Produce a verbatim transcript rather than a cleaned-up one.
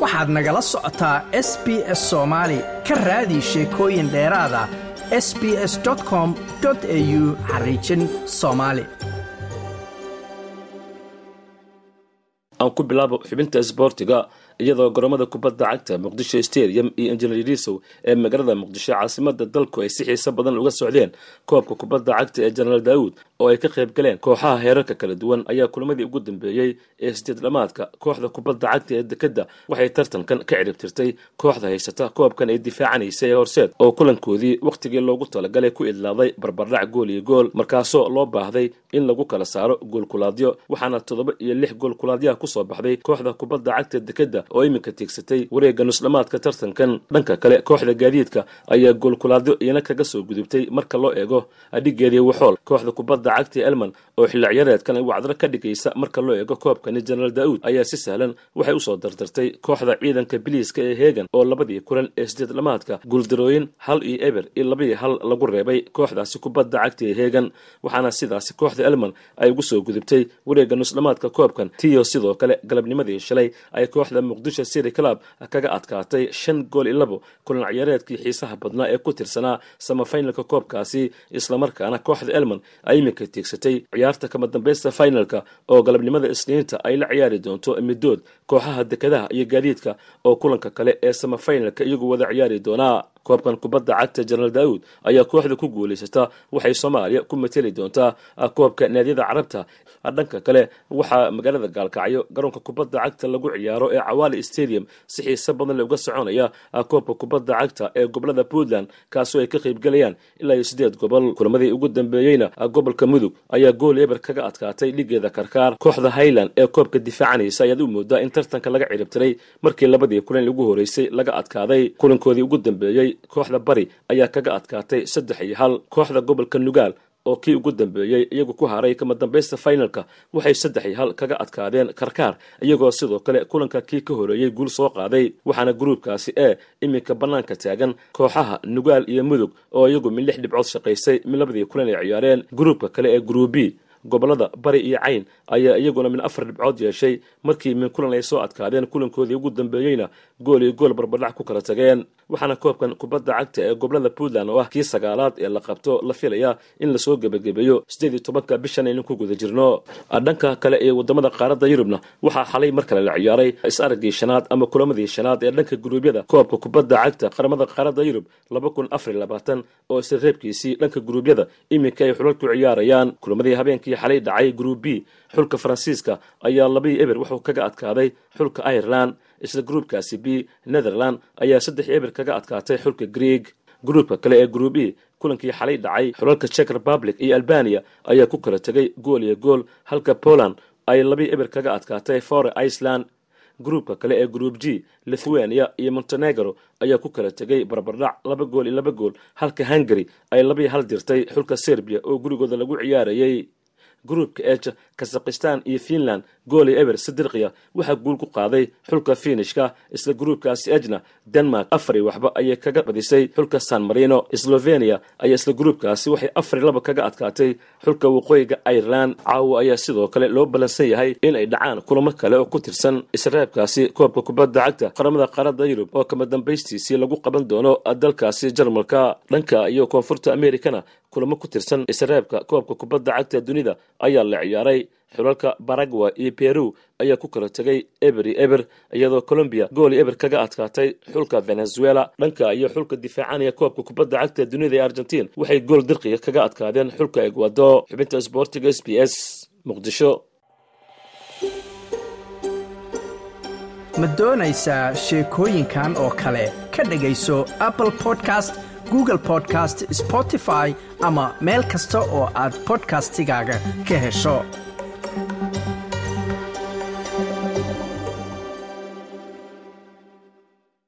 waxaad nagala socotaa S B S Soomaali ka raadi sheekooyin dheeraada s b s dot com dot a u xariijin Soomaali. aan ku bilaabo xubinta isboortiga iyadoo garoomada kubadda cagta Muqdisho Stadium iyo Engineer Riso ee magaalada Muqdisho caasimada dalku ay si xiiso badan uga socdeen koobka kubadda cagta ee General Daawud oo ay ka qayb galeen kooxaha heerarka kala duwan ayaa kulamadii ugu dambeeyay ee sideed dhamaadka kooxda kubadda cagta ee Dekada waxay tartankan ka ciribtirtay kooxda haysata koobkan ay difaacanaysa ee Horseed oo kulankoodii waqtigii loogu talagalay ku idlaaday barbardhac gool iyo gool markaasoo loo baahday in lagu kala saaro gool kulaadyo waxaana toddoba iyo lix gool kulaadyo ku soo baxday kooxda kubadda cagta Dekada oo iminka tiigsatay wareegga nusdhamaadka tartankan. dhanka kale kooxda gaadiidka ayaa gool kulaadyo iyana kaga soo gudubtay marka loo eego adhigeedii waxool kooxda kubadda cagta Elman oo xilli ciyaareedkan ay wacdar ka dhigaysa marka loo eego koobkan General Daawud ayaa si sahlan waxay u soo dardartay kooxda ciidanka biliiska ee Heegan oo labadii kulan ee sideed dhamaadka guuldarooyin hal iyo eber iyo laba iyo hal lagu reebay kooxdaasi kubadda cagta ee Heegan waxaana sidaasi kooxda Elman ay ugu soo gudubtay wareegga nusdhamaadka koobkan tiyo sidoo kale galabnimadii shalay ay kooxda Muqdisho City Club kaga adkaatay shan gool iyo labo kulan ciyaareedkii xiisaha badnaa ee ku tirsanaa semi-finalka koobkaasi isla markaana kooxda Elman ay iminka tiigsatay ciyaarta kama dambaysta finalka oo galabnimada Isniinta ay la ciyaari doonto midood kooxaha Dekadaha iyo gaadiidka oo kulanka kale ee semi-finalka iyagu wada ciyaari doonaa. koobkan kubadda cagta General Daawud ayaa kooxda ku guuleysata waxay Soomaaliya ku matali doontaa koobka naadiyada Carabta. dhanka kale waxaa magaalada Gaalkacyo garoonka kubadda cagta lagu ciyaaro ee Cawaali Stadium si xiiso badan leh uga soconaya koobka kubadda cagta ee gobolada Puntland kaasoo ay ka qayb galayaan ilaa iyo sideed gobol. kulamadii ugu dambeeyayna gobolka Mudug ayaa gool eber kaga adkaatay ligeeda Karkaar. kooxda Highland ee koobka difaacanaysa ayaa u moodaa in tartanka laga ciribtiray markii labadii kulan ugu horeysay laga adkaaday. kulankoodii ugu dambeeyay kooxda Bari ayaa kaga adkaatay saddex iyo hal. kooxda gobolka Nugaal oo kii ugu dambeeyay iyagu ku haray kama dambaysta finalka waxay saddex iyo hal kaga adkaadeen Karkaar iyagoo sidoo kale kulanka kii ka horeeyay guul soo qaaday. waxaana gruubkaasi ee iminka banaanka taagan kooxaha Nugaal iyo Mudug oo iyagu min lix dhibcood shaqaysay min labadii kulan ay ciyaareen. gruubka kale ee Group B gobolada Bari iyo Cayn ayaa iyaguna min afar dhibcood yeeshay markii min kulan ay soo adkaadeen kulankoodii ugu dambeeyayna gool iyo gool barbardhac ku kala tageen. waxaana koobkan kubadda cagta ee gobolada Puntland oo ah kii sagaalaad ee la qabto la filaya in la soo gabagabeeyo sideed iyo tobanka bishan aynu ku guda jirno. dhanka kale ee wadamada qaaradda Yurubna waxaa xalay mar kale la ciyaaray is-aragii shanaad ama kulamadii shanaad ee dhanka guruubyada koobka kubadda cagta qaramada qaaradda Yurub laba kun afar iyo labaatan oo isla reebkiisii dhanka guruubyada iminka ay xulalku ciyaarayaan. kulamadii habeenkii xalay dhacay Group B xulka Faransiiska ayaa laba iyo eber wuxuu kaga adkaaday xulka Ireland. isla groupkaasi B Netherland ayaa saddex eber kaga adkaatay xulka Greek. groupka kale ee Group E kulankii xalay dhacay xulalka Czech Republic iyo Albania ayaa ku kala tagay gool iyo gool halka Poland ay laba eber kaga adkaatay Faroe Island. groupka kale ee Group G Lithuania iyo Montenegro ayaa ku kala tagay barbardhac laba gool iyo laba gool halka Hungary ay laba iyo hal dirtay xulka Serbia oo gurigooda lagu ciyaarayay. groupka H Kazakhstan iyo Finland gool iyo eber saddeqiya waxa guul ku qaaday xulka Finishka. isla groupkaasi Ajna Denmark afar iyo waxba ayay kaga badisay xulka San Marino. Slovenia ayaa isla groupkaasi waxay afar iyo laba kaga adkaatay xulka waqooyiga Ireland. caawa ayaa sidoo kale loo balansan yahay in ay dhacaan kulamo kale oo ku tirsan israabkaasi koobka kubadda cagta qaramada qaaradda Yurub oo kama dambaystiisii lagu qaban doono dalkaasi Jarmalka. dhanka iyo koonfurta Amerikana kulamo ku tirsan israabka koobka kubadda cagta dunida ayaa la ciyaaray. xulalka Paraguay iyo Peru ayaa ku kala tagay eber iyo eber iyadoo Colombia gool iyo eber kaga adkaatay xulka Venezuela. dhanka iyo xulka difaacanaya koobka kubadda cagta dunida ee Argentina waxay gool dirqiga kaga adkaadeen xulka Ecuador. xubinta isboortiga S B S Muqdisho. ma doonaysaa sheekooyinkan oo kale ka dhagayso Apple Podcast, Google Podcast, Spotify ama meel kasta oo aad podcastigaaga ka hesho.